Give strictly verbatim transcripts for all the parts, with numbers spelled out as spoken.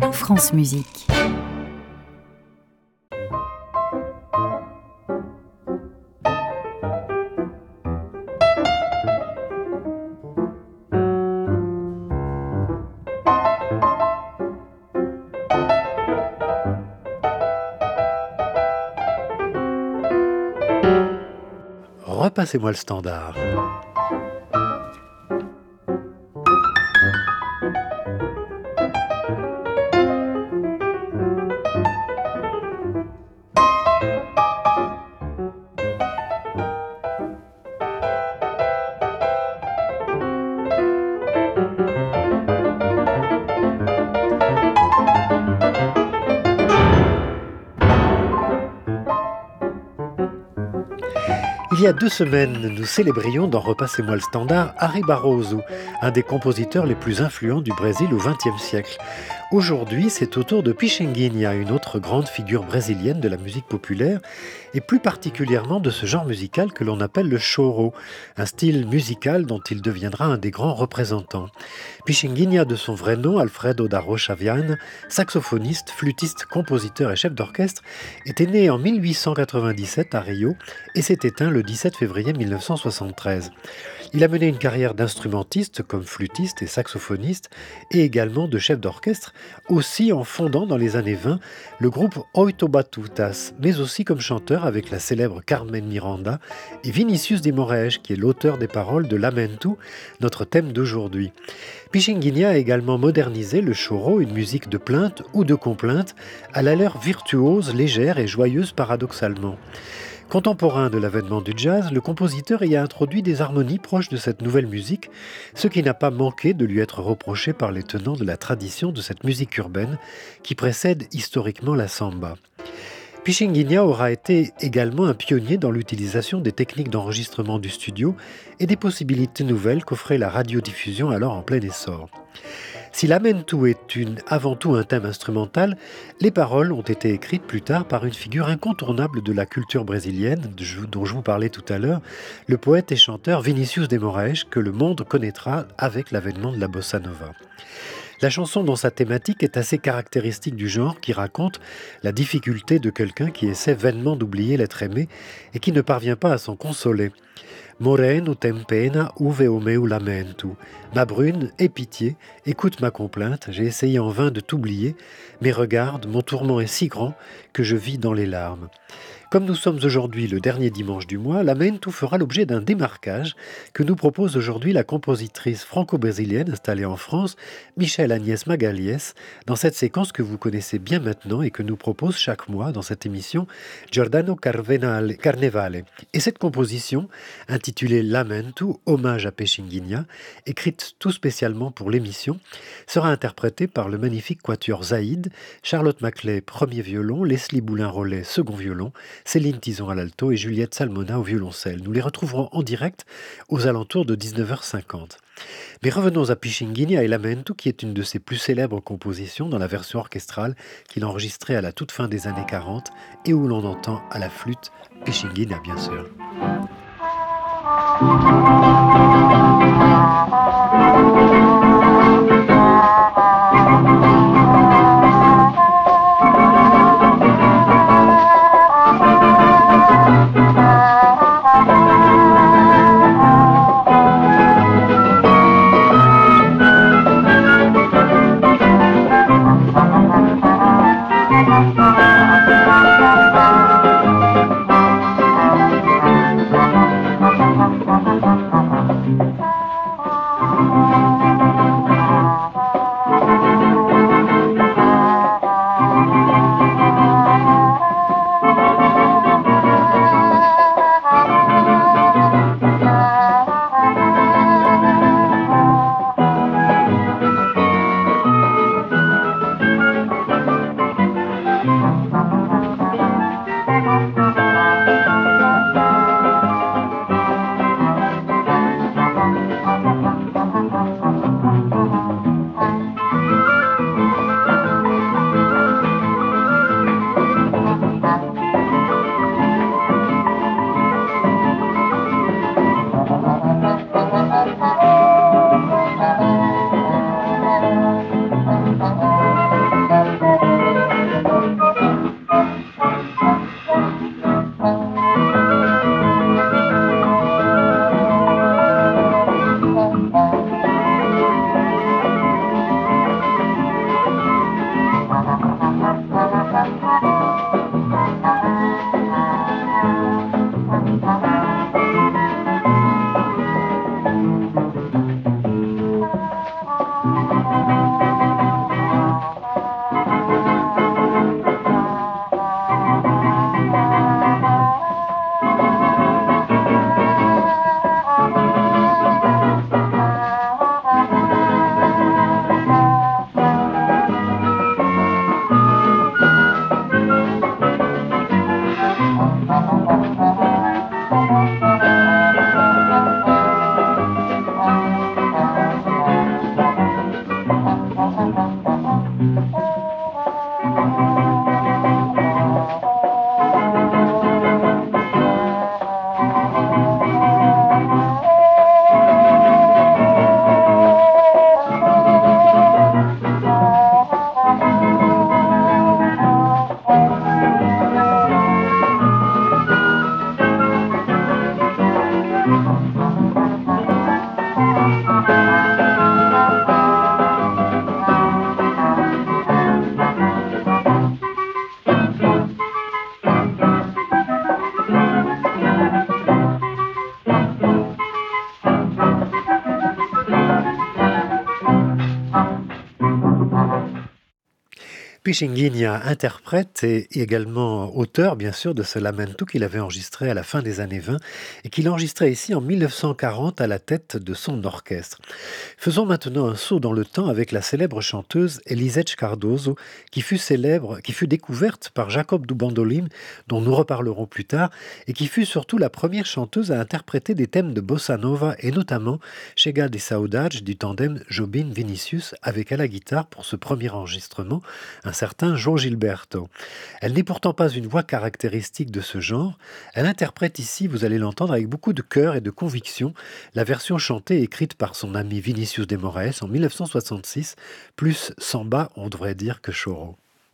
France Musique. Repassez-moi le standard. Il y a deux semaines, nous célébrions dans Repassez-moi le standard Harry Barroso, un des compositeurs les plus influents du Brésil au vingtième siècle. Aujourd'hui, c'est au tour de Pixinguinha, une autre grande figure brésilienne de la musique populaire, et plus particulièrement de ce genre musical que l'on appelle le choro, un style musical dont il deviendra un des grands représentants. Pixinguinha, de son vrai nom, Alfredo da Rocha Viana, saxophoniste, flûtiste, compositeur et chef d'orchestre, était né en mille huit cent quatre-vingt-dix-sept à Rio et s'est éteint le dix-sept février mille neuf cent soixante-treize. Il a mené une carrière d'instrumentiste comme flûtiste et saxophoniste et également de chef d'orchestre, aussi en fondant dans les années vingt le groupe Oito Batutas, mais aussi comme chanteur avec la célèbre Carmen Miranda et Vinicius de Moraes, qui est l'auteur des paroles de Lamento, notre thème d'aujourd'hui. Pixinguinha a également modernisé le choro, une musique de plainte ou de complainte, à l'allure virtuose, légère et joyeuse paradoxalement. Contemporain de l'avènement du jazz, le compositeur y a introduit des harmonies proches de cette nouvelle musique, ce qui n'a pas manqué de lui être reproché par les tenants de la tradition de cette musique urbaine qui précède historiquement la samba. Pixinguinha aura été également un pionnier dans l'utilisation des techniques d'enregistrement du studio et des possibilités nouvelles qu'offrait la radiodiffusion alors en plein essor. Si Lamento est une, avant tout un thème instrumental, les paroles ont été écrites plus tard par une figure incontournable de la culture brésilienne, dont je vous parlais tout à l'heure, le poète et chanteur Vinicius de Moraes, que le monde connaîtra avec l'avènement de la bossa nova. La chanson dans sa thématique est assez caractéristique du genre qui raconte la difficulté de quelqu'un qui essaie vainement d'oublier l'être aimé et qui ne parvient pas à s'en consoler. Moreno tem pena, ouve o meu lamento. Ma brune, aie pitié, écoute ma complainte, j'ai essayé en vain de t'oublier, mais regarde, mon tourment est si grand que je vis dans les larmes. Comme nous sommes aujourd'hui le dernier dimanche du mois, Lamento fera l'objet d'un démarquage que nous propose aujourd'hui la compositrice franco-brésilienne installée en France, Michelle Agnès Magalhães, dans cette séquence que vous connaissez bien maintenant et que nous propose chaque mois dans cette émission Giordano Carvenale, Carnevale. Et cette composition, intitulée Lamento, hommage à Pixinguinha, écrite tout spécialement pour l'émission, sera interprétée par le magnifique quatuor Zaïd, Charlotte Maclay, premier violon, Leslie Boulin-Rollet, second violon, Céline Tison à l'alto et Juliette Salmona au violoncelle. Nous les retrouverons en direct aux alentours de dix-neuf heures cinquante. Mais revenons à Pixinguinha et Lamento, qui est une de ses plus célèbres compositions dans la version orchestrale qu'il a enregistrée à la toute fin des années quarante et où l'on entend à la flûte Pixinguinha, bien sûr. Thank you. Pichinguinha, interprète et également auteur, bien sûr, de ce lamento qu'il avait enregistré à la fin des années vingt et qu'il enregistrait ici en mille neuf cent quarante à la tête de son orchestre. Faisons maintenant un saut dans le temps avec la célèbre chanteuse Elisete Cardoso, qui fut célèbre, qui fut découverte par Jacob do Bandolim, dont nous reparlerons plus tard, et qui fut surtout la première chanteuse à interpréter des thèmes de bossa nova et notamment Chega de Saudade du tandem Jobim-Vinicius avec à la guitare pour ce premier enregistrement un certain João Gilberto. Elle n'est pourtant pas une voix caractéristique de ce genre. Elle interprète ici, vous allez l'entendre, avec beaucoup de cœur et de conviction, la version chantée et écrite par son ami Vinicius de Moraes en mille neuf cent soixante-six, plus samba, on devrait dire, que choro.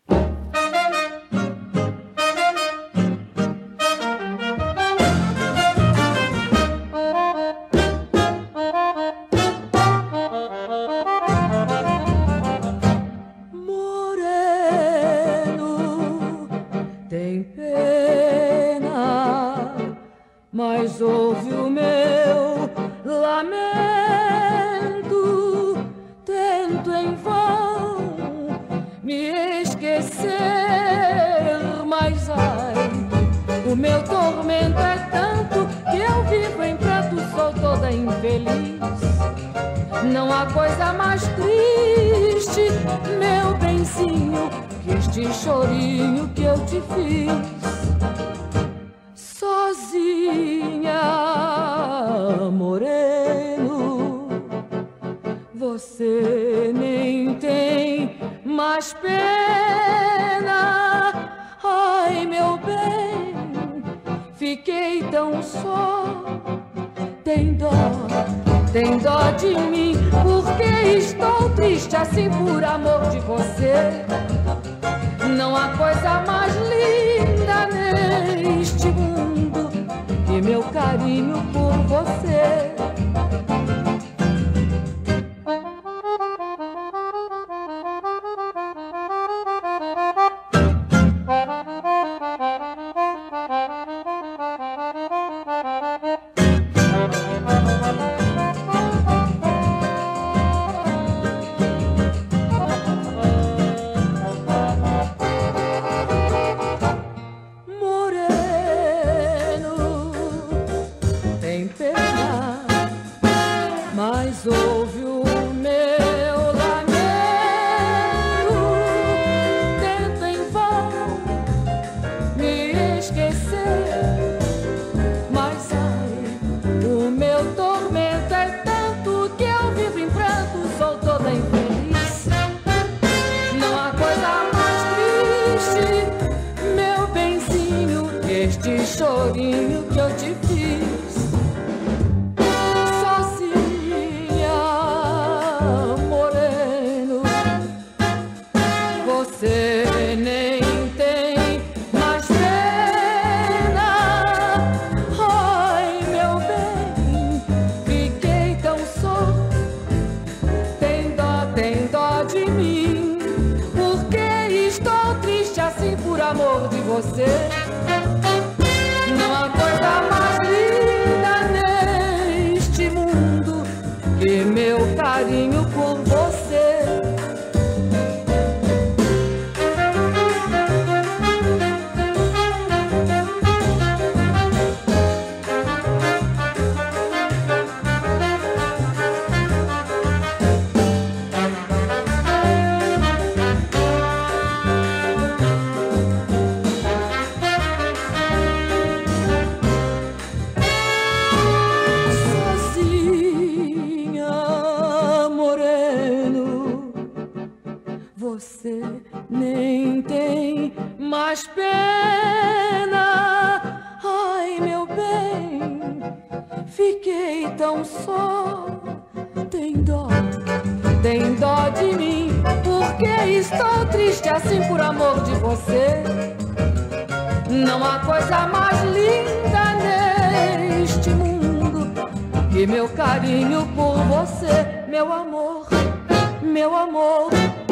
Mas ouve o meu lamento, tento em vão me esquecer, mas ai, o meu tormento é tanto que eu vivo em pranto, sou toda infeliz. Não há coisa mais triste, meu benzinho, que este chorinho que eu te fiz. Sozinha, moreno, você nem tem mais pena. Ai, meu bem, fiquei tão só. Tem dó, tem dó de mim, porque estou triste assim por amor de você. Não há coisa mais linda neste mundo que meu carinho por você. Chorinho que eu te fiz, sozinha, moreno, você nem tem mais pena. Ai, meu bem, fiquei tão só. Tem dó, tem dó de mim, porque estou triste assim por amor de você. Não há coisa mais linda neste mundo que meu carinho por você. nem tem mais pena. Ai, meu bem, fiquei tão só. Tem dó, tem dó de mim, porque estou triste assim por amor de você. Não há coisa mais linda neste mundo que meu carinho por você, meu amor, meu amor.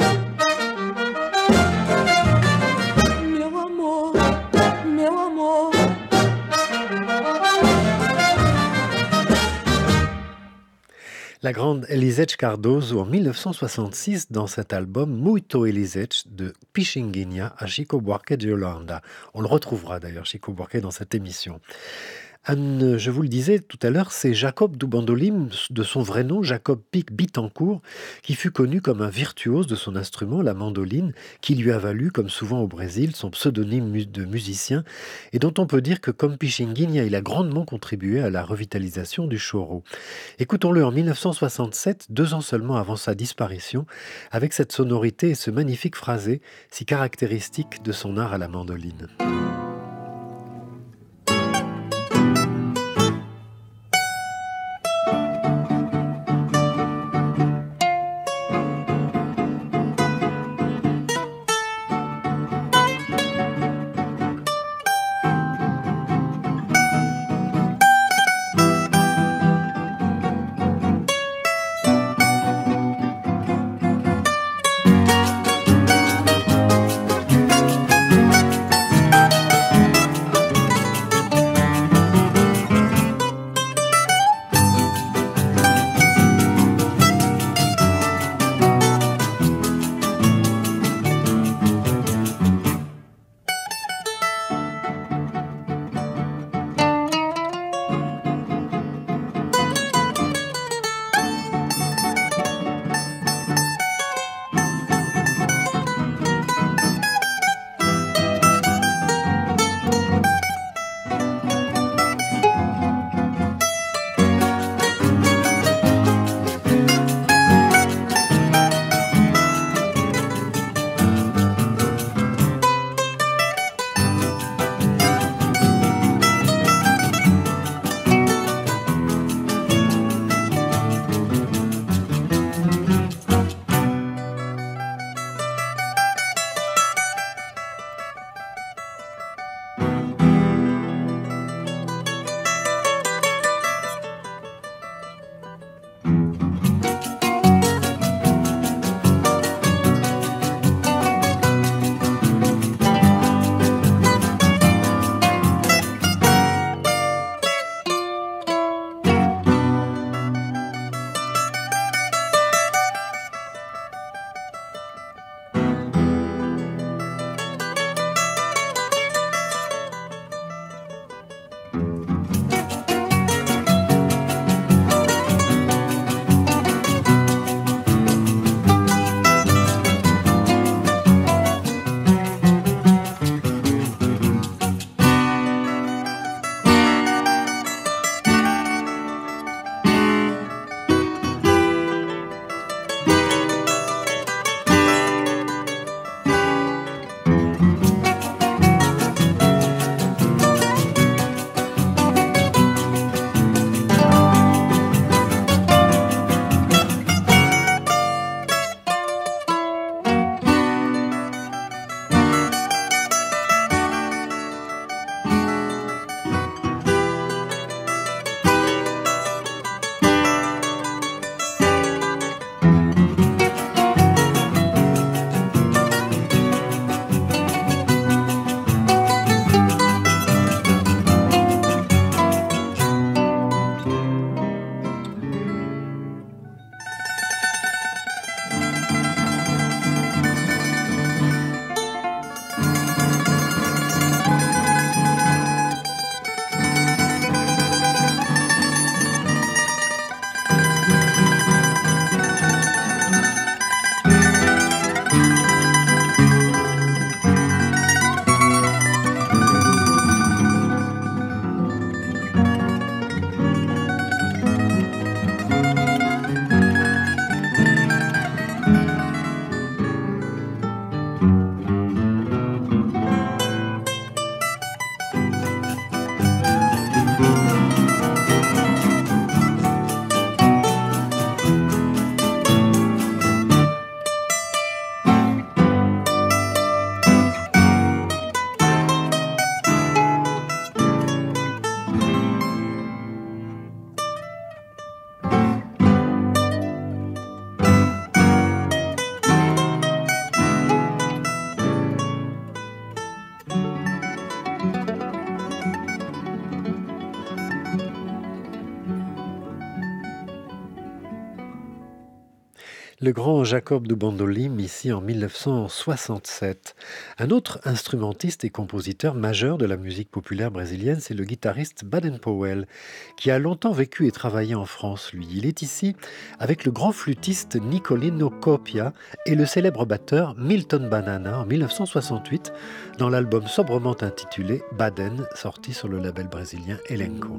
Meu amor, meu amor. La grande Elisech Cardoso en mille neuf cent soixante-six dans cet album Muito Elisech de Pichinguinha à Chico Buarque de Holanda. On le retrouvera d'ailleurs, Chico Buarque, dans cette émission. Anne, je vous le disais tout à l'heure, c'est Jacob do Bandolim, de son vrai nom, Jacob Pic Bittencourt, qui fut connu comme un virtuose de son instrument, la mandoline, qui lui a valu, comme souvent au Brésil, son pseudonyme de musicien, et dont on peut dire que, comme Pichinguinha, il a grandement contribué à la revitalisation du choro. Écoutons-le en mille neuf cent soixante-sept, deux ans seulement avant sa disparition, avec cette sonorité et ce magnifique phrasé, si caractéristique de son art à la mandoline. Le grand Jacob do Bandolim, ici en mille neuf cent soixante-sept. Un autre instrumentiste et compositeur majeur de la musique populaire brésilienne, c'est le guitariste Baden Powell, qui a longtemps vécu et travaillé en France, lui. Il est ici avec le grand flûtiste Nicolino Copia et le célèbre batteur Milton Banana en mille neuf cent soixante-huit, dans l'album sobrement intitulé Baden, sorti sur le label brésilien Elenco.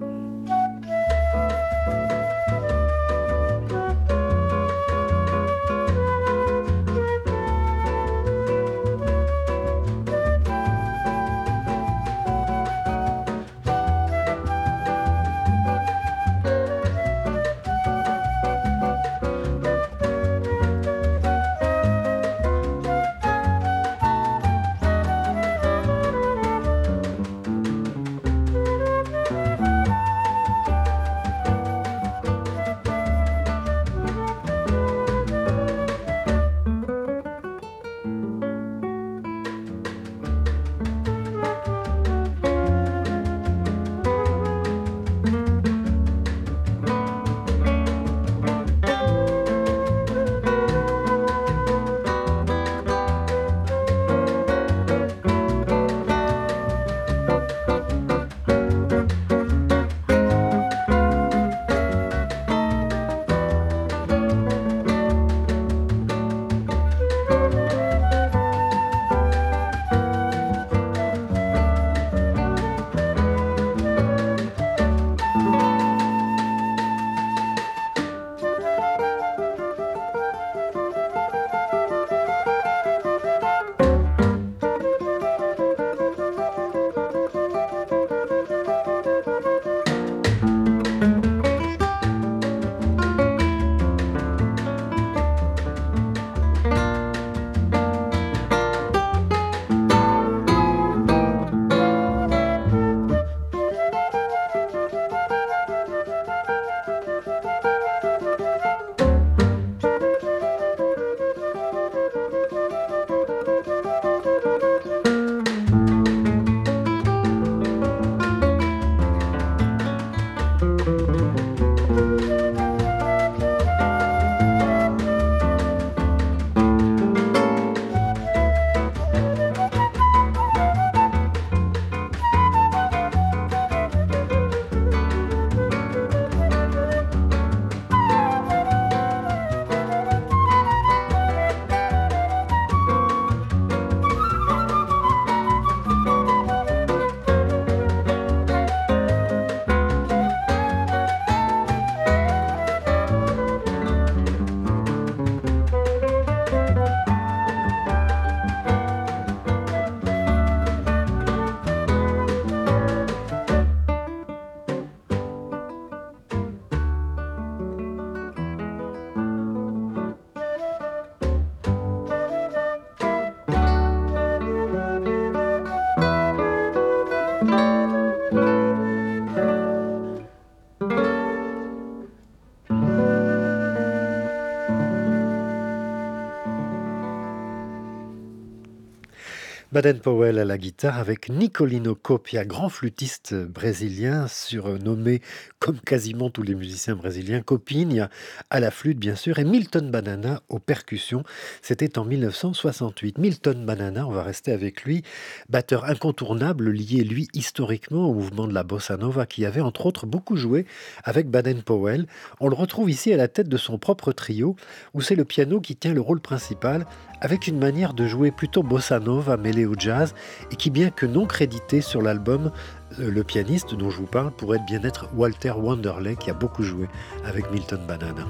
Baden Powell à la guitare avec Nicolino Copia, grand flûtiste brésilien, surnommé comme quasiment tous les musiciens brésiliens, Copinha à la flûte bien sûr, et Milton Banana aux percussions. C'était en mille neuf cent soixante-huit. Milton Banana, on va rester avec lui, batteur incontournable lié lui historiquement au mouvement de la bossa nova qui avait entre autres beaucoup joué avec Baden Powell. On le retrouve ici à la tête de son propre trio où c'est le piano qui tient le rôle principal avec une manière de jouer plutôt bossa nova mêlée au jazz et qui, bien que non crédité sur l'album, le pianiste dont je vous parle pourrait bien être Walter Wanderley qui a beaucoup joué avec Milton Banana.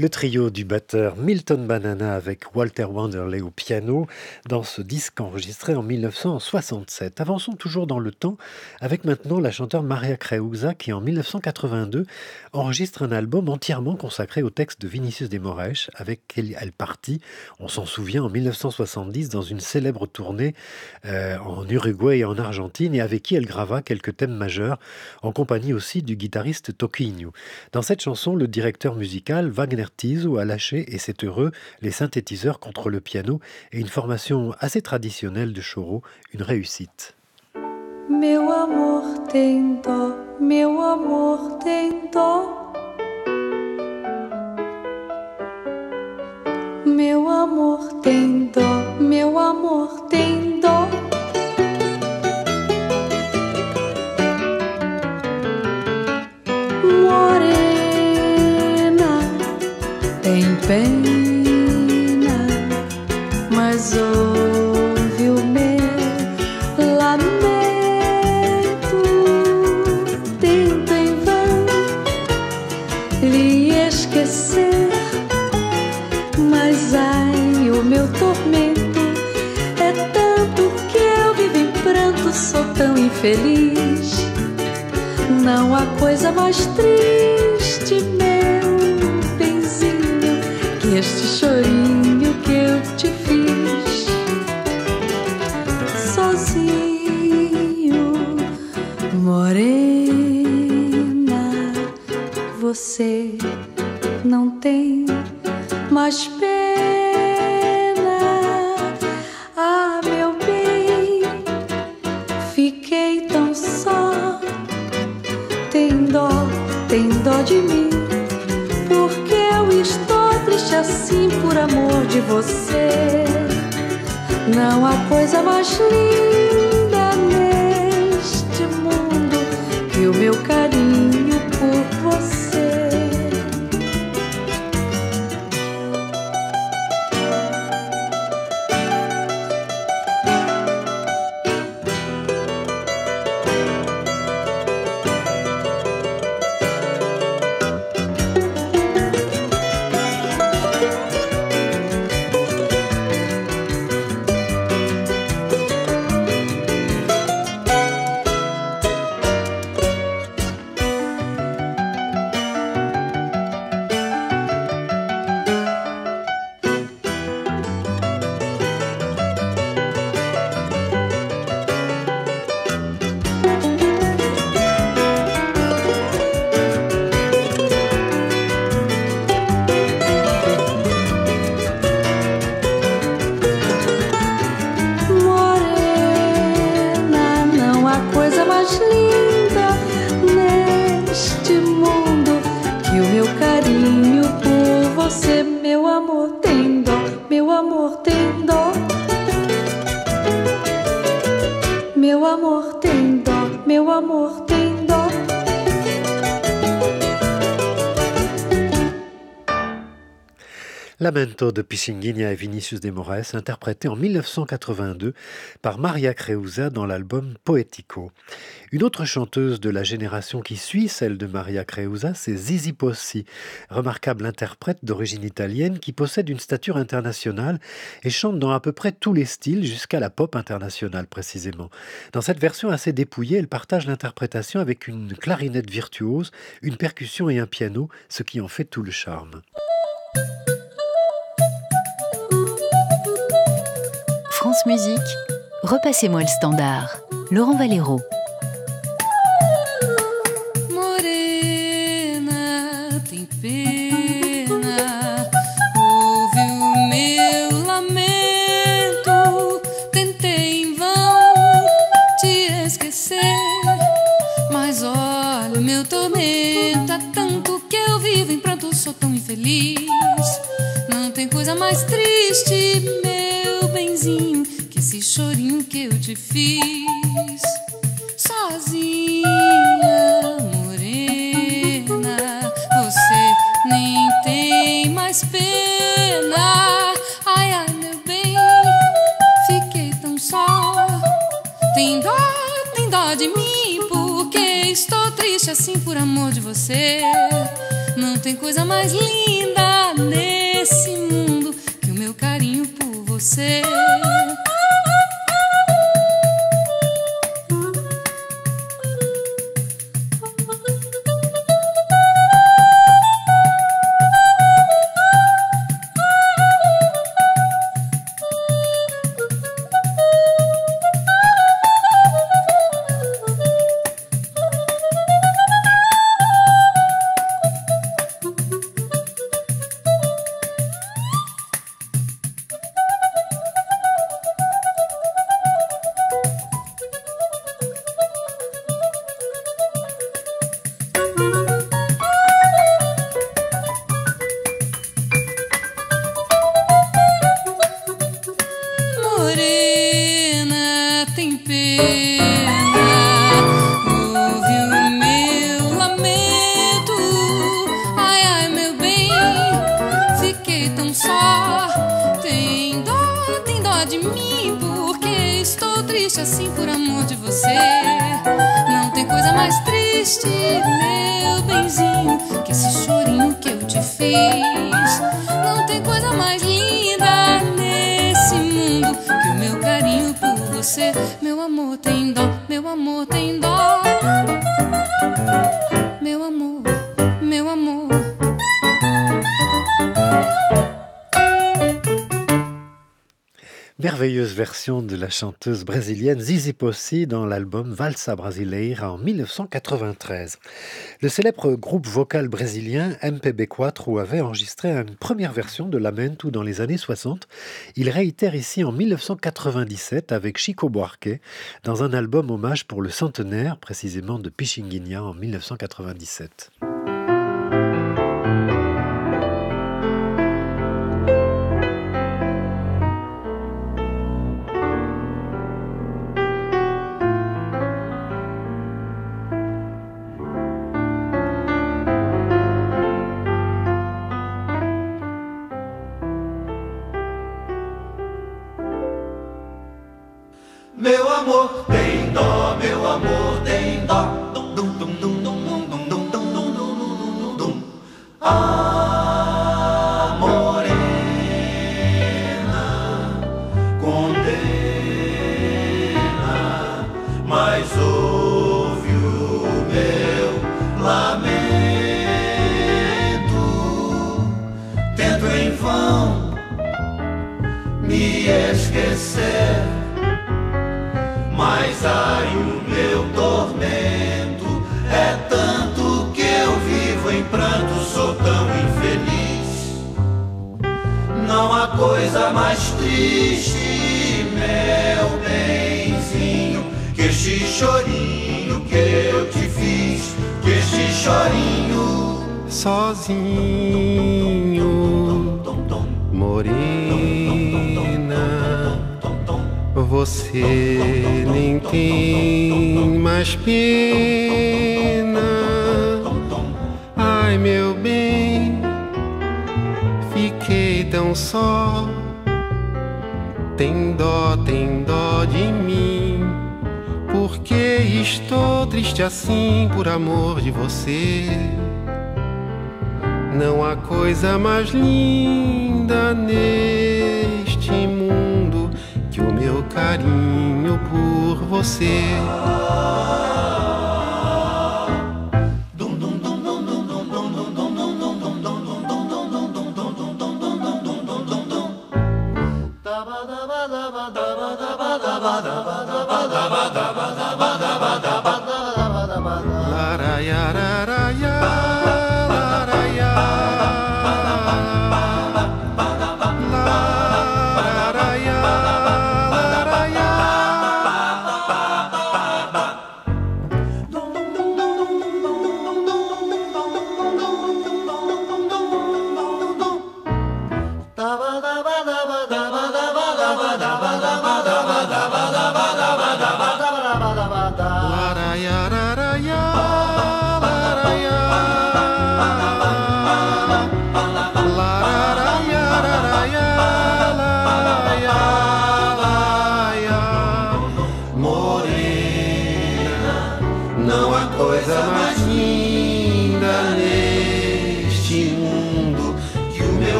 Le trio du batteur Milton Banana avec Walter Wanderley au piano dans ce disque enregistré en mille neuf cent soixante-sept. Avançons toujours dans le temps avec maintenant la chanteure Maria Creusa qui en mille neuf cent quatre-vingt-deux enregistre un album entièrement consacré au texte de Vinicius de Moraes avec qui elle partit, on s'en souvient, en mille neuf cent soixante-dix dans une célèbre tournée euh, en Uruguay et en Argentine et avec qui elle grava quelques thèmes majeurs en compagnie aussi du guitariste Toquinho. Dans cette chanson, le directeur musical Wagner Tiso a lâché, et c'est heureux, les synthétiseurs contre le piano et une formation assez traditionnelle de choro, une réussite. Meu amor tem dó, meu amor tem dó. Meu amor tem dó, meu amor tem dó. Tem pena, mas ouve o meu lamento. Tento em vão lhe esquecer, mas ai, o meu tormento é tanto que eu vivo em pranto, sou tão infeliz. Não há coisa mais triste, meu benzinho, que este chorinho que eu te fiz sozinho. Morena, você não tem mais pena. Ah, meu bem, fiquei tão só. Tem dó, tem dó de mim, porque eu estou triste assim por amor de você. Não há coisa mais linda neste mundo que o meu carinho por você. Lamento de Pichinguinha et Vinicius de Moraes, interprété en mille neuf cent quatre-vingt-deux par Maria Creusa dans l'album Poético. Une autre chanteuse de la génération qui suit celle de Maria Creusa, c'est Zizi Possi, remarquable interprète d'origine italienne qui possède une stature internationale et chante dans à peu près tous les styles jusqu'à la pop internationale précisément. Dans cette version assez dépouillée, elle partage l'interprétation avec une clarinette virtuose, une percussion et un piano, ce qui en fait tout le charme. France Musique, repassez-moi le standard. Laurent Valero. Morena, tem pena, ouve o meu lamento. Tentei em vão te esquecer, mas olha, o meu tormento é tanto que eu vivo em pranto, sou tão infeliz. Não tem coisa mais triste, meu benzinho, que esse chorinho que eu te fiz sozinha. Morena, você nem tem mais pena. Ai, ai, meu bem, fiquei tão só. Tem dó, tem dó de mim, porque estou triste assim por amor de você. Não tem coisa mais linda nesse mundo que o meu carinho por você. Assim por amor de você. Não tem coisa mais triste, meu benzinho, que esse chorinho que eu te fiz. Não tem coisa mais linda nesse mundo que o meu carinho por você. Meu amor tem dó, meu amor tem dó. Meu amor, meu amor. Merveilleuse version de la chanteuse brésilienne Zizi Posse dans l'album Valsa Brasileira en mille neuf cent quatre-vingt-treize. Le célèbre groupe vocal brésilien M P B quatre avait enregistré une première version de Lamento dans les années soixante. Il réitère ici en mille neuf cent quatre-vingt-dix-sept avec Chico Buarque dans un album hommage pour le centenaire précisément de Pichinguinha en mille neuf cent quatre-vingt-dix-sept. Meu amor tem dó, meu amor tem dó. Dum, dum, dum, dum, dum, dum, dum, dum, dum, dum, dum. Ah, morena, condena, mas ouve o meu lamento. Tento em vão me esquecer, mas ai, o meu tormento é tanto que eu vivo em pranto, sou tão infeliz. Não há coisa mais triste, meu benzinho, que este chorinho que eu te fiz, que este chorinho. Sozinho, morena, você nem tem mais pena. Ai, meu bem, fiquei tão só. Tem dó, tem dó de mim, porque estou triste assim por amor de você. Não há coisa mais linda neste mundo que o meu carinho por você.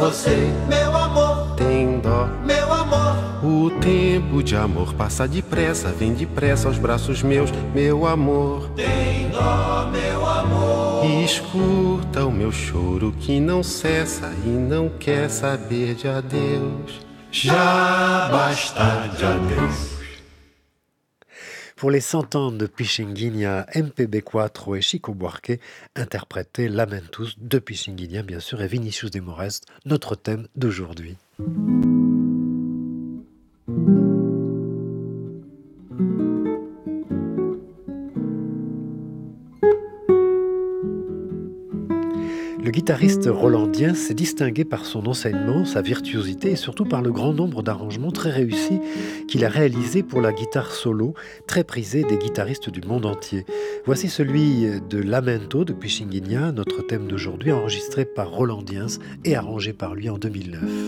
você, meu amor, tem dó. meu amor. O tempo de amor passa depressa, vem depressa aos braços meus, meu amor. Tem dó, meu amor. E escuta o meu choro que não cessa e não quer saber de adeus. Já basta de adeus. Pour les cent ans de Pichinguinha, M P B quatre et Chico Buarque interprétaient Lamentus de Pichinguinha, bien sûr, et Vinicius de Moraes, notre thème d'aujourd'hui. Le guitariste Rolandien s'est distingué par son enseignement, sa virtuosité et surtout par le grand nombre d'arrangements très réussis qu'il a réalisés pour la guitare solo, très prisée des guitaristes du monde entier. Voici celui de Lamento de Pichinguinha, notre thème d'aujourd'hui, enregistré par Rolandiens et arrangé par lui en deux mille neuf.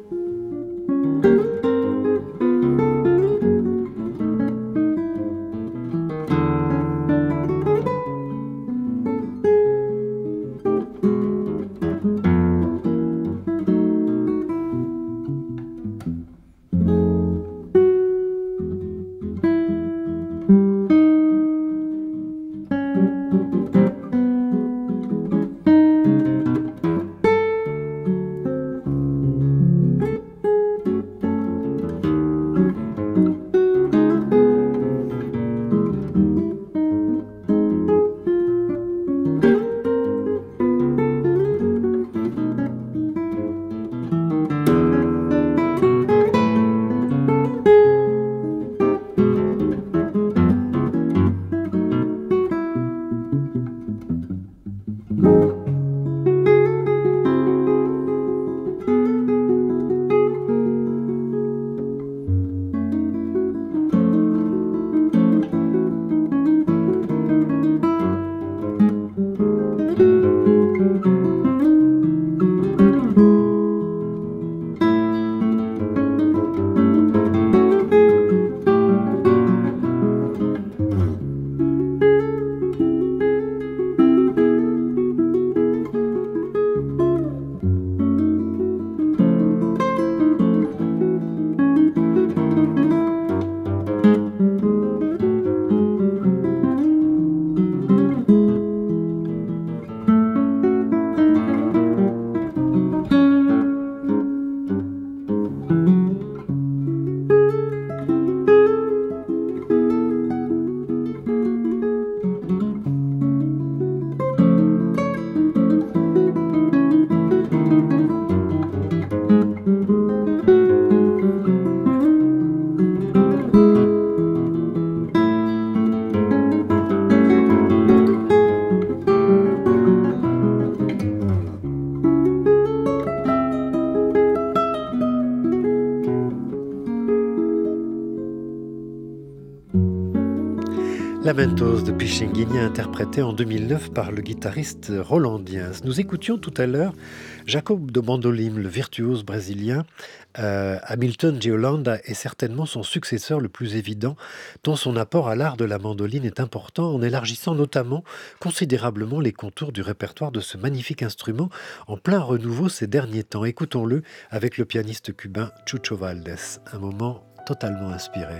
Lamentos de Pichinguinha interprété en deux mille neuf par le guitariste Rolandiens. Nous écoutions tout à l'heure Jacob de Bandolim, le virtuose brésilien. Euh, Hamilton de Holanda est certainement son successeur le plus évident, dont son apport à l'art de la mandoline est important en élargissant notamment considérablement les contours du répertoire de ce magnifique instrument en plein renouveau ces derniers temps. Écoutons-le avec le pianiste cubain Chucho Valdés, un moment totalement inspiré.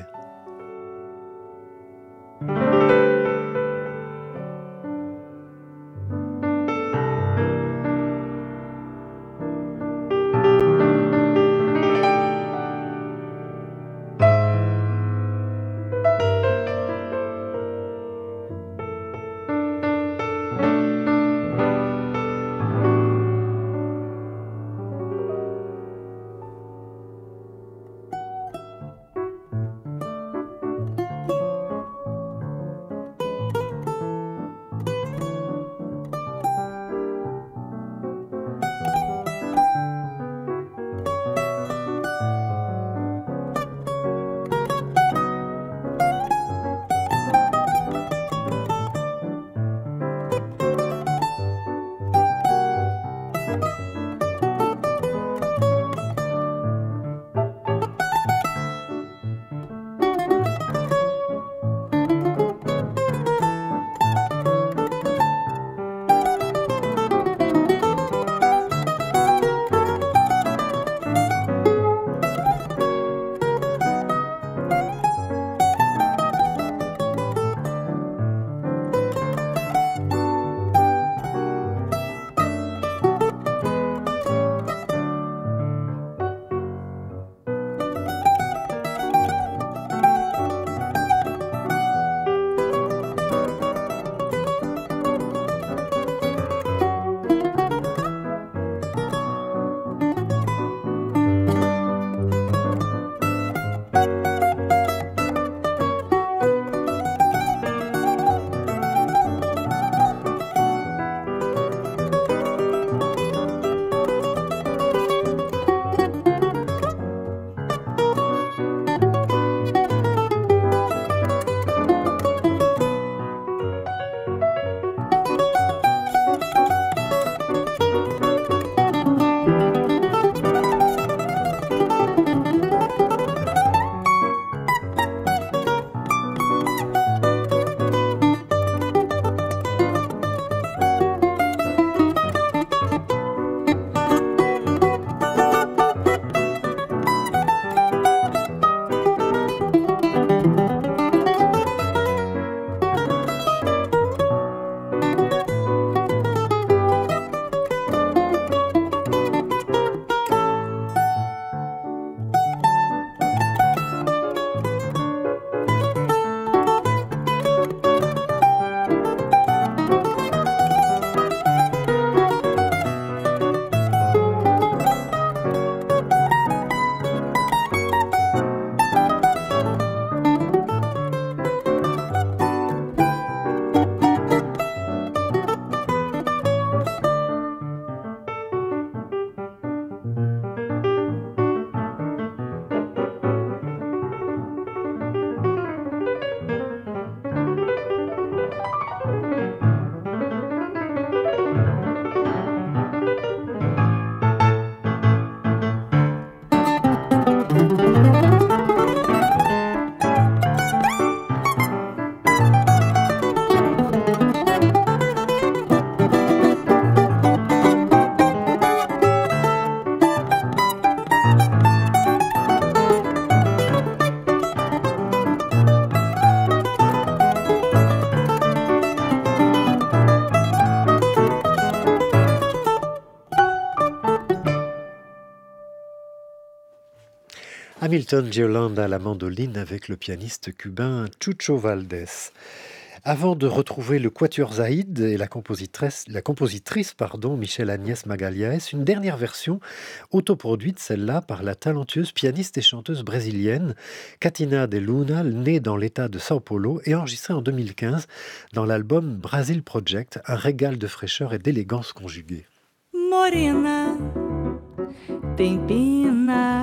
Hamilton Yolanda à la mandoline avec le pianiste cubain Chucho Valdés. Avant de retrouver le Quatuor Zaïd et la compositrice, la compositrice pardon, Michelle Agnès Magalhães, une dernière version autoproduite, celle-là, par la talentueuse pianiste et chanteuse brésilienne Catina de Luna, née dans l'état de São Paulo et enregistrée en deux mille quinze dans l'album Brasil Project, un régal de fraîcheur et d'élégance conjuguée. Morena, tem pena,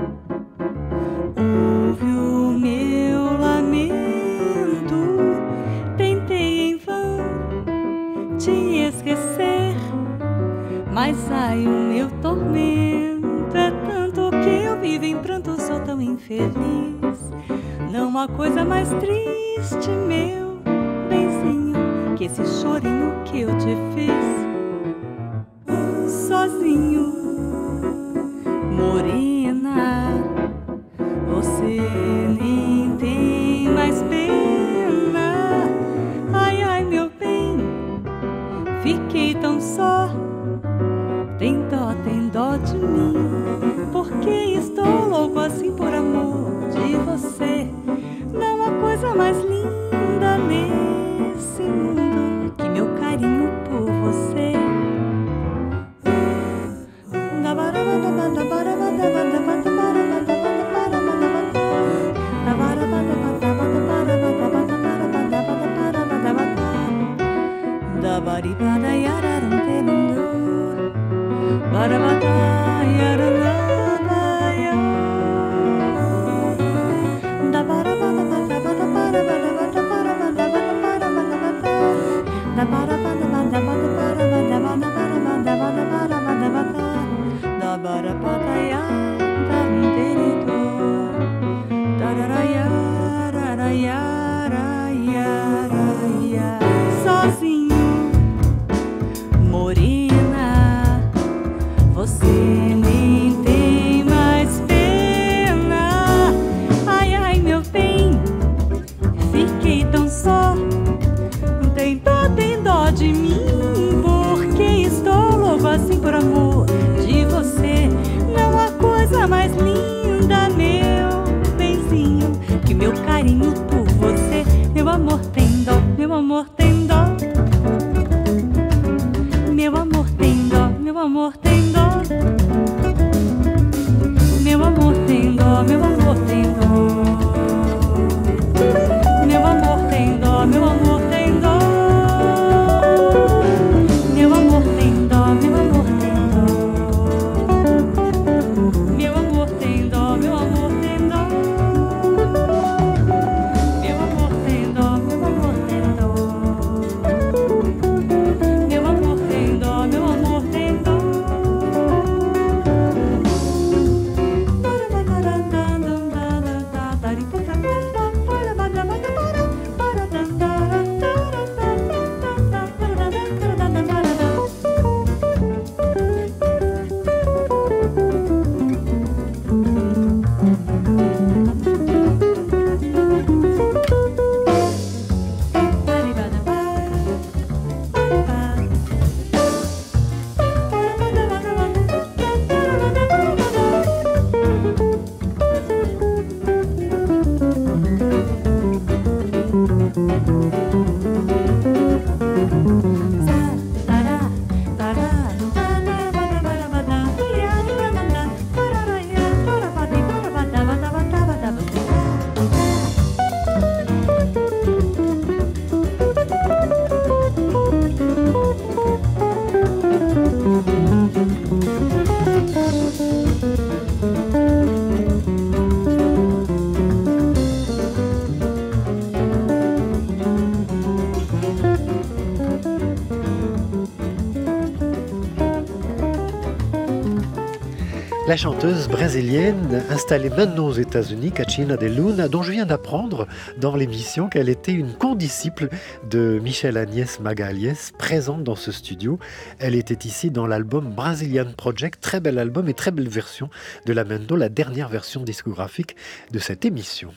ouve o meu lamento. Tentei em vão te esquecer, mas ai, o meu tormento é tanto que eu vivo em pranto, sou tão infeliz. Não há coisa mais triste, meu benzinho, que esse chorinho que eu te fiz sozinho. Morena, você nem tem mais pena. Ai, ai, meu bem, fiquei tão só. Tem dó, tem dó de mim, porque estou louco assim por amor de você. Não há coisa mais linda nesse mundo que meu carinho por você. Sozinho, morena, você nem tem mais pena. Ai, ai, meu bem, fiquei tão só. Tem dó, tem dó de mim, porque estou louco assim por amor de você. Não há coisa mais linda, meu benzinho, que meu carinho por você. Meu amor tem dó, meu amor tem dó. Meu amor tem dó, meu amor tem dó. Meu amor tem dó, meu amor tem dó. Meu amor tem dó, meu amor tem dó. Meu amor tem dó, meu amor tem dó. Meu amor tem dó, meu amor tem dó. Meu amor tem dó, meu amor tem dó. Meu amor tem dó, meu amor tem dó. La chanteuse brésilienne installée maintenant aux États-Unis, Catina de Luna, dont je viens d'apprendre dans l'émission qu'elle était une condisciple de Michelle Agnès Magalhães, présente dans ce studio. Elle était ici dans l'album Brazilian Project, très bel album et très belle version de la Mendo, la dernière version discographique de cette émission.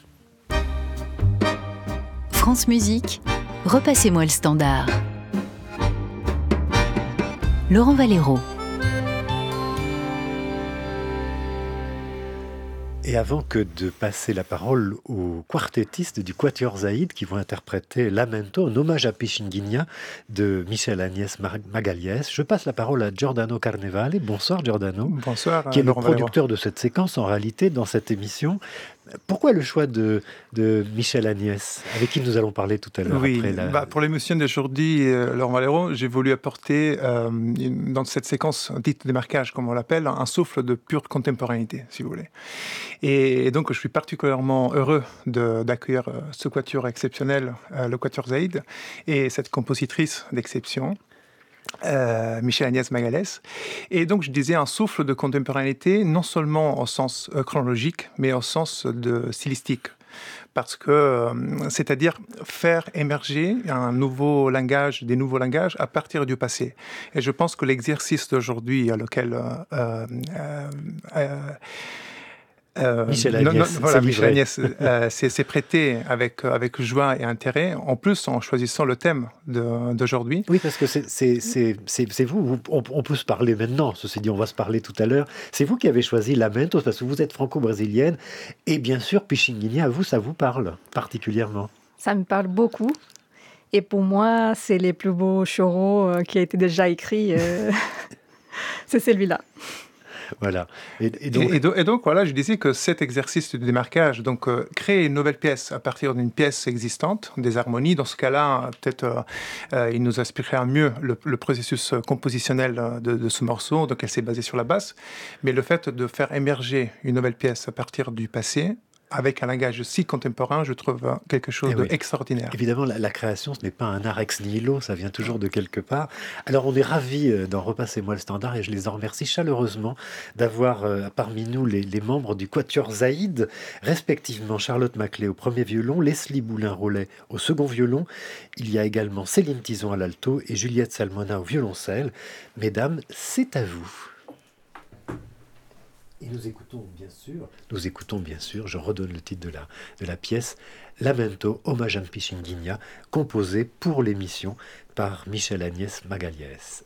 France Musique, repassez-moi le standard. Laurent Valero. Et avant que de passer la parole aux quartettistes du Quatuor Zaïd qui vont interpréter Lamento, un hommage à Pichinguinha de Michel Agnès Magalhães, je passe la parole à Giordano Carnevale. Bonsoir Giordano. Bonsoir. Qui est le Laurent producteur Valero. de cette séquence en réalité dans cette émission. Pourquoi le choix de, de Michel Agnès, avec qui nous allons parler tout à l'heure? Oui, après la... bah, pour l'émission d'aujourd'hui, euh, Laurent Valero, j'ai voulu apporter euh, une- dans cette séquence dite démarquage, comme on l'appelle, un souffle de pure contemporanéité, si vous voulez. Et, et donc, je suis particulièrement heureux de- d'accueillir euh, ce quatuor exceptionnel, euh, le Quatuor Zaïd, et cette compositrice d'exception. Euh, Michel Agnès Magalhães. Et donc, je disais un souffle de contemporanéité, non seulement au sens euh, chronologique, mais au sens de stylistique. Parce que, euh, c'est-à-dire faire émerger un nouveau langage, des nouveaux langages à partir du passé. Et je pense que l'exercice d'aujourd'hui, à lequel euh, euh, euh, euh, Michel non, non, Agnès voilà, s'est Michel livré. Agnès euh, s'est s'est prêté avec, avec joie et intérêt, en plus en choisissant le thème de- d'aujourd'hui. Oui, parce que c'est c'est- c'est- c'est- c'est vous, vous- on, on peut se parler maintenant, ceci dit, on va se parler tout à l'heure. C'est vous qui avez choisi Lamento, parce que vous êtes franco-brésilienne, et bien sûr, Pichinguinha, vous, ça vous parle particulièrement. Ça me parle beaucoup. Et pour moi, c'est les plus beaux choros euh, qui a été déjà écrit. euh, c'est celui-là. Voilà. Et, et Et donc, donc, et, do- et donc, voilà, je disais que cet exercice de démarquage, donc euh, créer une nouvelle pièce à partir d'une pièce existante, des harmonies, dans ce cas-là, euh, peut-être euh, euh, il nous expliquera mieux le, le processus euh, compositionnel euh, de, de ce morceau, donc elle s'est basée sur la basse, mais le fait de faire émerger une nouvelle pièce à partir du passé, avec un langage si contemporain, je trouve euh, quelque chose Eh oui. d'extraordinaire. évidemment, la, la création, ce n'est pas un art ex nihilo, ça vient toujours de quelque part. Alors, on est ravis euh, d'en Repassez-moi le standard, et je les en remercie chaleureusement d'avoir euh, parmi nous les, les membres du Quatuor Zaïd, respectivement Charlotte Maclay au premier violon, Leslie Boulin-Rollet au second violon. Il y a également Céline Tison à l'alto et Juliette Salmona au violoncelle. Mesdames, c'est à vous. Et nous écoutons bien sûr, nous écoutons bien sûr, je redonne le titre de la, de la pièce, Lamento, hommage à Pichinguinha, composé pour l'émission par Michel Agnès Magalhães.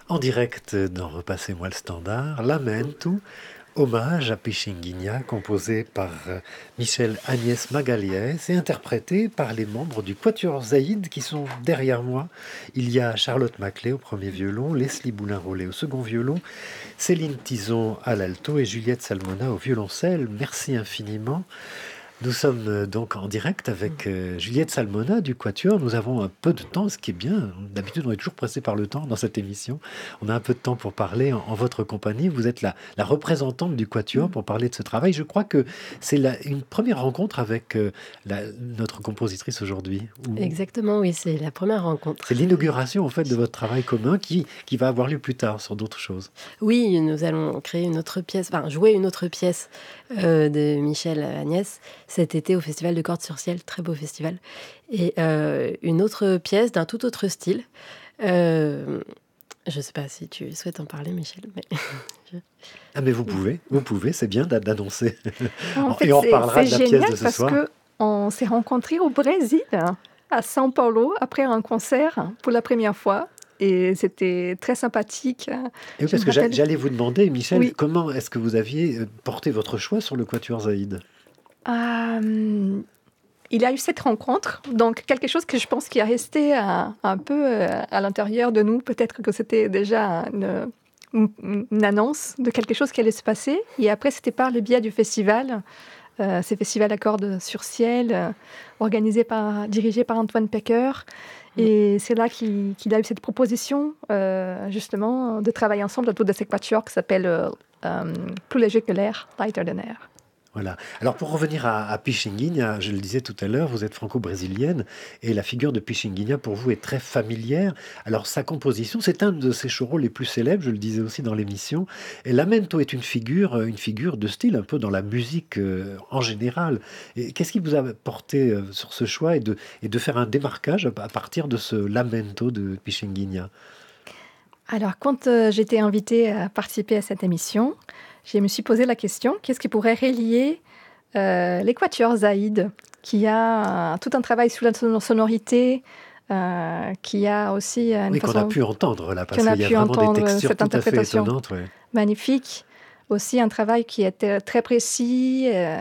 En direct dans Repassez-moi le standard, Lamento, hommage à Pichinguinha, composé par Michel Agnès Magalhães et interprété par les membres du Quatuor Zaïd qui sont derrière moi. Il y a Charlotte Maclay au premier violon, Leslie Boulin-Rollet au second violon, Céline Tison à l'alto et Juliette Salmona au violoncelle. Merci infiniment. Nous sommes donc en direct avec euh, Juliette Salmona du Quatuor. Nous avons un peu de temps, ce qui est bien. D'habitude, on est toujours pressé par le temps dans cette émission. On a un peu de temps pour parler en, en votre compagnie. Vous êtes la, la représentante du Quatuor pour parler de ce travail. Je crois que c'est la, une première rencontre avec euh, la, notre compositrice aujourd'hui. Ou... Exactement, oui, c'est la première rencontre. C'est l'inauguration en fait de votre travail commun qui, qui va avoir lieu plus tard sur d'autres choses. Oui, nous allons créer une autre pièce, enfin jouer une autre pièce euh, de Michel Agnès cet été au Festival de Cordes sur Ciel, très beau festival, et euh, une autre pièce d'un tout autre style. Euh, je ne sais pas si tu souhaites en parler, Michel. Mais je... Ah mais vous pouvez, vous pouvez, c'est bien d'annoncer. En fait, et on c'est, reparlera c'est de la génial pièce de ce parce soir. qu'on s'est rencontrés au Brésil, à São Paulo, après un concert pour la première fois. Et c'était très sympathique. Et oui, parce que rappelle... j'allais vous demander, Michel, oui. comment est-ce que vous aviez porté votre choix sur le Quatuor Zaïd ? Euh, il y a eu cette rencontre, donc quelque chose que je pense qui a resté un, un peu à l'intérieur de nous. Peut-être que c'était déjà une, une annonce de quelque chose qui allait se passer. Et après, c'était par le biais du festival, euh, ces festivals à cordes sur ciel, euh, organisé par, dirigé par Antoine Pecker. Et c'est là qu'il, qu'il a eu cette proposition, euh, justement, de travailler ensemble autour de ces quatuors qui s'appelle euh, euh, Plus léger que l'air, Lighter than air. Voilà. Alors pour revenir à, à Pichinguinha, je le disais tout à l'heure, vous êtes franco-brésilienne et la figure de Pichinguinha pour vous est très familière. Alors sa composition, c'est un de ses choros les plus célèbres, je le disais aussi dans l'émission. Et Lamento est une figure, une figure de style un peu dans la musique euh, en général. Et qu'est-ce qui vous a porté euh, sur ce choix et de, et de faire un démarquage à partir de ce Lamento de Pichinguinha ? Alors quand euh, j'étais invitée à participer à cette émission, je me suis posé la question, qu'est-ce qui pourrait relier euh, les Quatuors Zaïd, qui a euh, tout un travail sur la sonorité, euh, qui a aussi une oui, façon... qu'on a pu entendre là, parce qu'il y a vraiment des textures cette tout à fait interprétation étonnantes. Ouais. Magnifique. Aussi un travail qui était très précis, euh,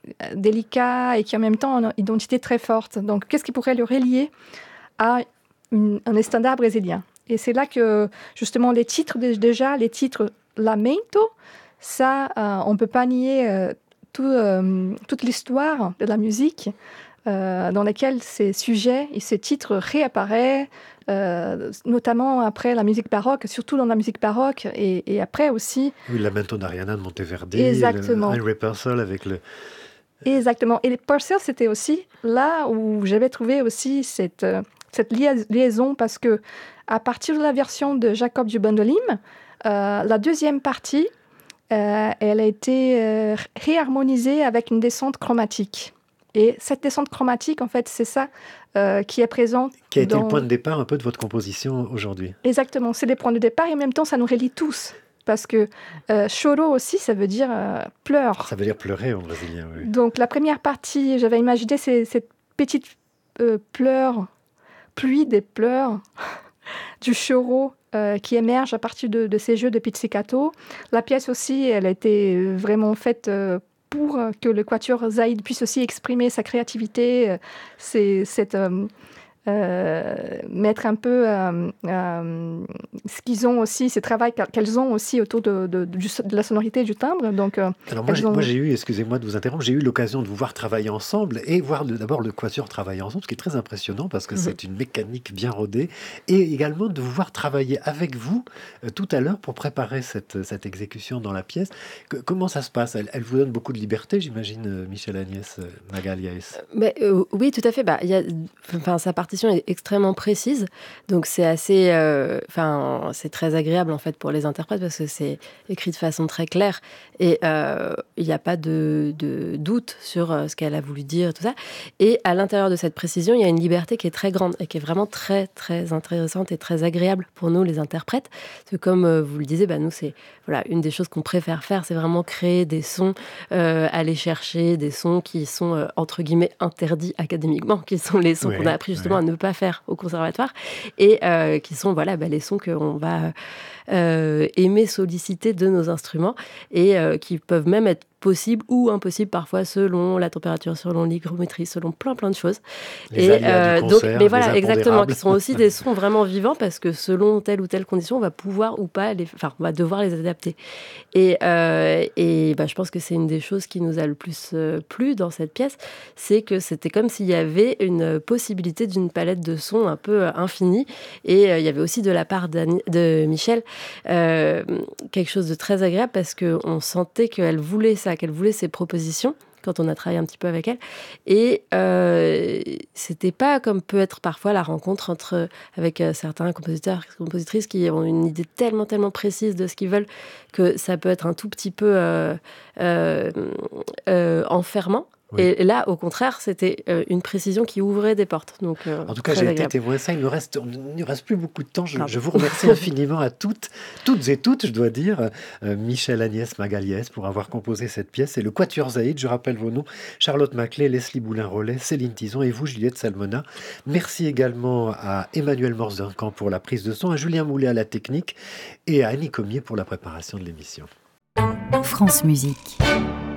délicat, et qui en même temps a une identité très forte. Donc qu'est-ce qui pourrait le relier à une, un standard brésilien ? Et c'est là que, justement, les titres, déjà, les titres Lamento, ça, euh, on ne peut pas nier euh, tout, euh, toute l'histoire de la musique euh, dans laquelle ces sujets et ces titres réapparaissent, euh, notamment après la musique baroque, surtout dans la musique baroque, et, et après aussi... Oui, Lamento d'Ariana de Monteverde, exactement. le Henry Purcell avec le... Exactement. Et Purcell, c'était aussi là où j'avais trouvé aussi cette, cette liaison, parce que à partir de la version de Jacob du Bandolim, euh, la deuxième partie, Euh, elle a été euh, réharmonisée avec une descente chromatique. Et cette descente chromatique, en fait, c'est ça euh, qui est présent. Qui a été dans... le point de départ un peu de votre composition aujourd'hui. Exactement, c'est les points de départ et en même temps, ça nous relie tous. Parce que euh, choro aussi, ça veut dire euh, pleure. Ça veut dire pleurer en brésilien, oui. Donc la première partie, j'avais imaginé c'est, cette petite euh, pleure, pluie des pleurs du choro. Euh, qui émerge à partir de, de ces jeux de pizzicato. La pièce aussi, elle a été vraiment faite euh, pour que le Quatuor Zaïd puisse aussi exprimer sa créativité, euh, c'est, cette, euh, euh, mettre un peu euh, euh, ce qu'ils ont aussi, ce travail qu'elles ont aussi autour de, de, de, de la sonorité du timbre. Donc, euh, Alors moi j'ai, ont... moi, j'ai eu, excusez-moi de vous interrompre, j'ai eu l'occasion de vous voir travailler ensemble et voir le, d'abord le Quatuor travailler ensemble, ce qui est très impressionnant parce que mmh. c'est une mécanique bien rodée, et également de vous voir travailler avec vous euh, tout à l'heure pour préparer cette, cette exécution dans la pièce. Que, comment ça se passe ? elle, elle vous donne beaucoup de liberté, j'imagine, euh, Michel Agnès euh, Magalhães. Mais, euh, oui, tout à fait. Bah, y a, enfin, sa partition est extrêmement précise, donc c'est assez, enfin, euh, c'est très agréable en fait pour les interprètes parce que c'est écrit de façon très claire et il euh, n'y a pas de, de doute sur euh, ce qu'elle a voulu dire, tout ça. Et à l'intérieur de cette précision, il y a une liberté qui est très grande et qui est vraiment très très intéressante et très agréable pour nous les interprètes. Parce que comme euh, vous le disiez, bah, nous c'est voilà une des choses qu'on préfère faire, c'est vraiment créer des sons, euh, aller chercher des sons qui sont euh, entre guillemets interdits académiquement, qui sont les sons oui, qu'on a appris justement à ne pas faire au conservatoire, et euh, qui sont voilà, bah, les sons qu'on va euh, aimer solliciter de nos instruments, et euh, qui peuvent même être possibles ou impossibles parfois selon la température, selon l'hygrométrie, selon plein plein de choses. Les et aléas du concert, donc, mais voilà, les exactement, qui sont aussi des sons vraiment vivants, parce que selon telle ou telle condition, on va pouvoir ou pas les, enfin, on va devoir les adapter. Et, euh, et bah, je pense que c'est une des choses qui nous a le plus euh, plu dans cette pièce, c'est que c'était comme s'il y avait une possibilité d'une palette de sons un peu euh, infinie. Et euh, il y avait aussi de la part d'Annie, de Michel euh, quelque chose de très agréable, parce qu'on sentait qu'elle voulait ça, qu'elle voulait ses propositions quand on a travaillé un petit peu avec elle. Et euh, c'était pas comme peut être parfois la rencontre entre, avec euh, certains compositeurs, compositrices qui ont une idée tellement, tellement précise de ce qu'ils veulent que ça peut être un tout petit peu euh, euh, euh, enfermant. Oui. Et là, au contraire, c'était euh, une précision qui ouvrait des portes. Donc, euh, en tout cas, j'ai agréable. été témoin de ça. Il ne reste, il ne reste plus beaucoup de temps. Je, je vous remercie infiniment à toutes, toutes et toutes, je dois dire, euh, Michel, Agnès Magaliès, pour avoir composé cette pièce. Et le Quatuor Zaïd, je rappelle vos noms, Charlotte Maclay, Leslie Boulin-Rollet, Céline Tison et vous, Juliette Salmona. Merci également à Emmanuel Morzencan pour la prise de son, à Julien Moulet à la technique et à Annie Comier pour la préparation de l'émission. France Musique.